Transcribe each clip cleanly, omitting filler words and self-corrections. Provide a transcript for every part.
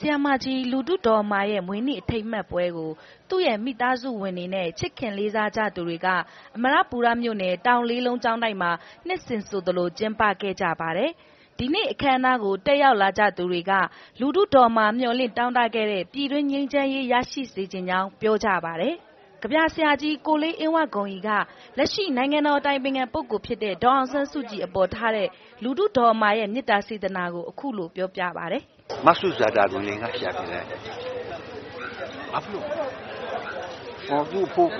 ဆီယမကြီးလူထုတော်မာရဲ့မွေးနေ့အထိမ်းအမှတ်ပွဲကိုသူ့ရဲ့မိသားစုဝင်တွေနဲ့ချစ်ခင်လေးစားကြသူတွေကအမရပူရမြို့နယ်တောင်လေးလုံးကျောင်းတိုက်မှာနှစ်စဉ်ဆိုသလိုကျင်းပခဲ့ကြပါတယ်။ဒီနေ့အခမ်းအနားကိုတက်ရောက်လာကြသူတွေကလူထုတော်မာမျှော်လင့်တောင်းတခဲ့တဲ့ပြည်တွင်းငြိမ်းချမ်းရေးရရှိစေချင်ကြောင်းပြောကြပါတယ်။ကဗျာဆရာကြီးကိုလေးအင်းဝဂုံကြီးကလက်ရှိနိုင်ငံတော်အတိုင်ပင်ခံပုဂ္ဂိုလ်ဖြစ်တဲ့ဒေါ်အောင်ဆန်းစုကြည်အပေါ်ထားတဲ့လူထုတော်မာရဲ့မေတ္တာစေတနာကိုအခုလိုပြောပြပါတယ်။မဆုဇာတာကိုလည်းငါရှာပြတယ်။အဖလို့ဟောသူ့ဖို့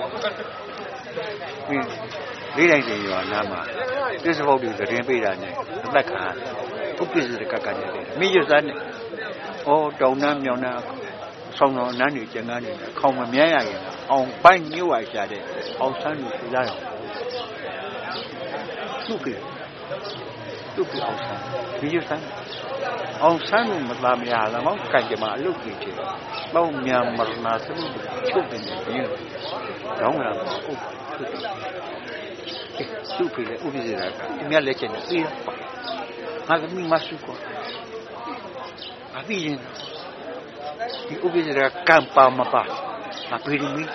လေးတိုင်းတွေရောနားမှာပြစ္ဆုတ်တွေသတင်းပေးတာနဲ့အသက်ခံပုပ္ပစ္စည်းကကနေတယ်မိရစားနဲ့တောင်နှမ်းမြောင်နှမ်းဆောင်းအနန်းတွေကျန်ကားနေခေါင်မမြဲရရင်အောင်ပိုင်းညှို့ဝါရှာတဲ့အောင်ဆန်းတွေပြရတယ်သူ့ကအောင်ဆန်းမိရစားအောင်ဆန်းမသားမရလားမောကံကြမှာအလုပ်ကြီးချင်တော့မြန်မာနာစမှုချုပ်နေတယ်တောင်းလာဟုတ်သူ့ဖေလေဥပဒေရာကအမြလက်ချင်တယ်အေးငါကမိမဆုကောအပြီးရင်ဒီဥပဒေရာကံပါမပါအပြေးမိ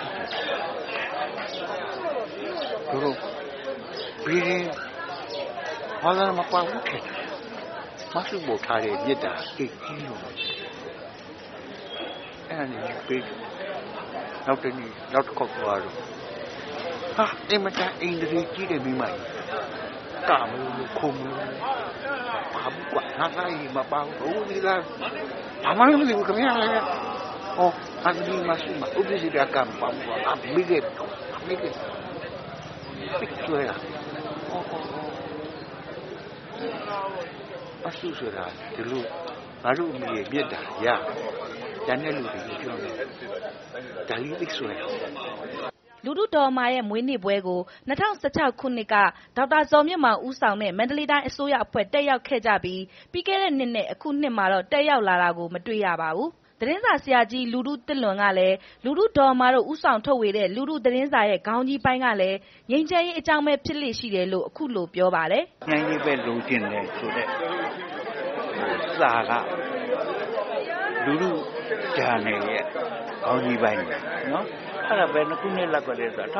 တို့ပြေးဘာသာမပါဘူးခဲ့မဆုဖို့ထားတဲ့မြစ်တာအိတ်ကြီးလို့အဲ့ဒါနေပြေးနောက်တနေ့နောက်တစ်ခေါက်သွားတော့အင်မတန်အင်ဒရီကြီးတယ်မိမကြီးကာမလို့ခုံလို့ဘာဘူးကွာငါလည်းမပါဘူးဒီလားဘာမှမလုပ်ဘူးခင်ဗျာလည်းအဒီမရှိမဥပဒေကကံပါဘူးအမိကေပိတ်ကျွဲလာအဆူဆိုတာဒီလိုငါတို့အမိရဲ့မြတ်တာရတန်တဲ့လူတွေပြောတယ်ဒါလေးပိတ်ဆွဲလူထုတော်မာရဲ့မွေးနေ့ပွဲကို2016ခုနှစ်ကဒေါက်တာဇော်မြင့်မောင်ဦးဆောင်တဲ့မန္တလေးတိုင်းအစိုးရအဖွဲ့တက်ရောက်ခဲ့ကြပြီးပြီးခဲ့တဲ့နှစ်နဲ့အခုနှစ်မှာတော့တက်ရောက်လာတာကိုမတွေ့ရပါဘူး။သတင်းစာဆရာကြီးလူထုတစ်လွန်ကလည်းလူထုတော်မာတို့ဦးဆောင်ထုတ်ဝေတဲ့လူထုသတင်းစာရဲ့ခေါင်းကြီးပိုင်းကလည်းငြိမ်းချမ်းရေးအကြောင်းပဲဖြစ်လိရှိတယ်လို့အခုလိုပြောပါတယ်။ငြိမ်းချမ်းရေးပဲလိုချင်တယ်ဆိုတဲ့စာကလူထုဂျာနယ်ရဲ့ခေါင်းကြီးပိုင်းနော်အဲ့ဒါပဲခုနှစ်လက်ကလေးဆို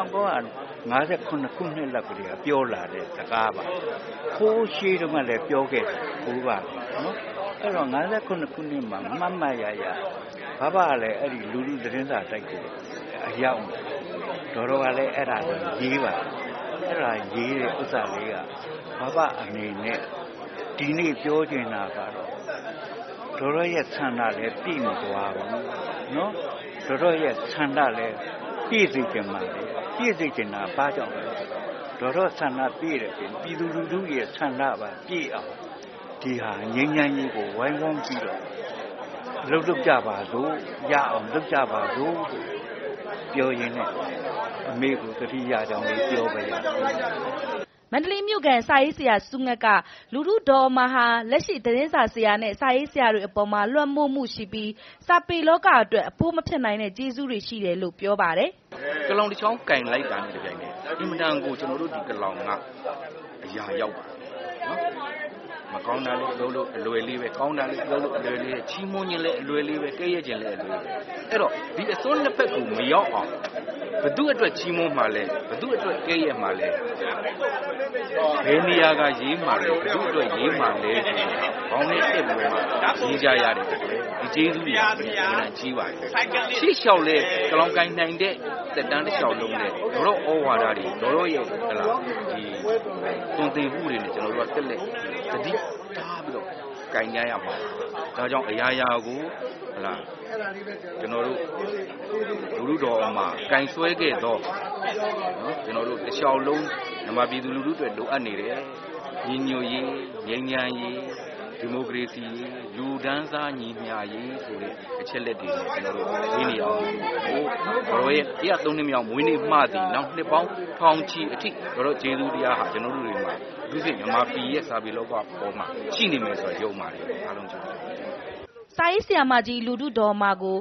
1959ခုနှစ်လက်ကလေးကပြောလာတဲ့စကားပါခိုးရှိတော့မှလည်းပြောခဲ့ဘူးပါနော်အဲ့တော့59ခုနှစ်မှာမတ်ရဘာလည်းအဲ့ဒီလူလူသတင်းစာတိုက်ကိုအရောက်တော်ကလည်းအဲ့ဒါကိုရေးပါအဲ့ဒါရေးတဲ့ဥစ္စာလေးကဘာအနေနဲ့ဒီနေ့ပြောချင်တာကတော့တော်ရဲ့ဆန္ဒလည်းပြည့်မသွားဘူးနော်တော်ရဲ့ဆန္ဒလည်းပြည့်စုံကြမှာလေပြည့်စုံကြတာဘာကြောင့်လဲတော်ဆန္ဒပြည့်တယ်ပြည်သူလူထုရဲ့ဆန္ဒပါပြည့်အောင်ဒီဟာငြိမ်းချမ်းရေးကိုဝိုင်းဝန်းပြီးတော့လုပ်ကြပါစို့ရအောင်လုပ်ကြပါစို့ပြောရင်းနဲ့အမေကိုတတိယကြောင့်လေးပြောပါရစေမန္တလေးမြို့ကန်စာရေးဆရာစုငက်ကလူထုတော်မာဟာလက်ရှိသတင်းစာဆရာနဲ့စာရေးဆရာတွေအပေါ်မှာလွှမ်းမိုးမှုရှိပြီးစာပေလောကအတွက်အဖို့မဖြစ်နိုင်တဲ့ကျေးဇူးတွေရှိတယ်လို့ပြောပါတယ်ကလောင်တစ်ချောင်းကင်လိုက်တာနဲ့တပြိုင်နက်အင်မတန်ကိုကျွန်တော်တို့ဒီကလောင်ကအရာရောက်ပါနော်မကောင်းတာလည်းလို့အလွယ်လေးပဲကောင်းတာလည်းလို့အလွယ်လေးချီးမွမ်းခြင်းလည်းအလွယ်လေးပဲကဲ့ရဲ့ခြင်းလည်းအလွယ်ပဲအဲ့တော့ဒီအစွန်းနှစ်ဖက်ကိုမရောက်အောင်ဘသူအတွက်ချီးမွမ်းမှလဲဘသူအတွက်ကဲ့ရဲ့မှလဲဘယ်နေရာကရေးမှလဲဘသူအတွက်ရေးမှလဲခေါင်းနဲ့တက်လို့ရေးကြရတယ်ဒီကျေးဇူးတွေအများကြီးပါတယ်ရှေ့လျှောက်လဲကလောင်ကိုင်းနိုင်တဲ့တက်တန်းတစ်လျှောက်လုံးနဲ့တော့ဩဝါဒတွေတော့ရဲ့ဟလာဒီသွန်သင်မှုတွေနဲ့ကျွန်တော်တို့ကတက်လက်တတိထားပြီးတော့ကင်ကြရမှာဒါကြောင့်အရာရာကိုဟလာကျွန်တော်တို့လူထုတော်မှာကင်ဆွဲခဲ့တော့နော်ကျွန်တော်တို့တစ်လျှောက်လုံးမြန်မာပြည်သူလူထုတွေလိုအပ်နေတယ်ညီညွတ်ရေးငြိမ်းချမ်းရေးဒီမိုကရေစီလူဒန်းစားညီမျှရေးဆိုတဲ့အချက်လက်တွေကျွန်တော်တို့ရင်းနေအောင်ဟိုတော်ရဲ့103နှစ်မြောက်မွေးနေ့မှသည်နောက်နှစ်ပေါင်းထောင်ချီအထိတော်ကျေးဇူးတရားဟာကျွန်တော်တို့တွေမှာလူစစ်မြန်မာပြည်ရဲ့စာပေလောကပေါ်မှာရှိနေမယ်ဆိုတော့ယုံပါတယ်အားလုံးကျေးဇူးစာရေးဆရာမကြီးလူထုတော်မာကို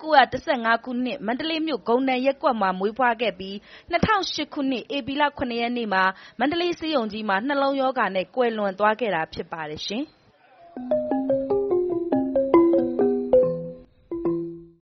1915ခုနှစ်မန္တလေးမြို့ဂုံနံရက်ကွက်မှာမွေးဖွားခဲ့ပြီး2008ခုနှစ်ဧပြီလ9ရက်နေ့မှာမန္တလေးဆေးရုံကြီးမှာနှလုံးရောဂါနဲ့ကွယ်လွန်သွားခဲ့တာဖြစ်ပါတယ်ရှင်။